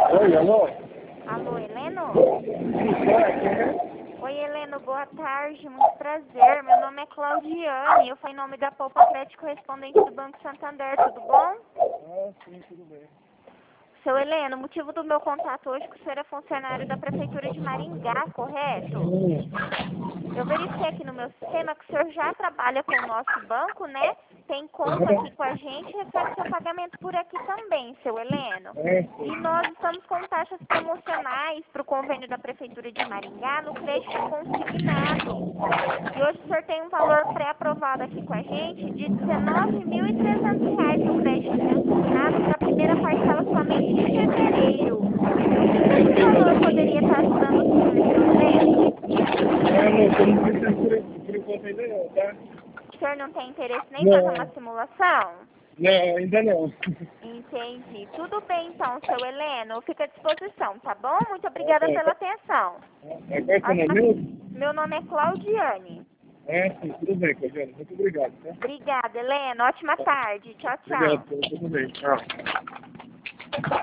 Oi, alô? Alô, Heleno? Isso, né? Oi, Heleno, boa tarde, muito prazer. Meu nome é Claudiane, eu fui em nome da Poupa Crédito correspondente do Banco Santander, tudo bom? Ah, sim, tudo bem. Seu Heleno, o motivo do meu contato hoje é que o senhor é funcionário da Prefeitura de Maringá, correto? Eu verifiquei aqui no meu sistema que o senhor já trabalha com o nosso banco, né? Tem conta aqui com a gente e recebe seu pagamento por aqui também, seu Heleno. E nós estamos com taxas promocionais para o convênio da Prefeitura de Maringá no crédito consignado. E hoje o senhor tem um valor pré-aprovado aqui com a gente de R$ 19.300 no crédito consignado para a primeira parcela somente em fevereiro. No que esse valor poderia estar ajudando o senhor, seu Heleno? Ah, não, tô não pensando por enquanto ainda não, tá? O senhor não tem interesse nem em fazer uma Não, simulação? não, ainda não. Entendi. Tudo bem então, seu Heleno. Fica à disposição, tá bom? Muito obrigada pela atenção. É, qual é seu nome Ótima... mesmo? Meu nome é Claudiane. É, sim, tudo bem, Claudiane. Muito obrigado, tá? Obrigada, Heleno. Ótima tarde. Tchau, tchau. Obrigado, tudo bem. Tchau.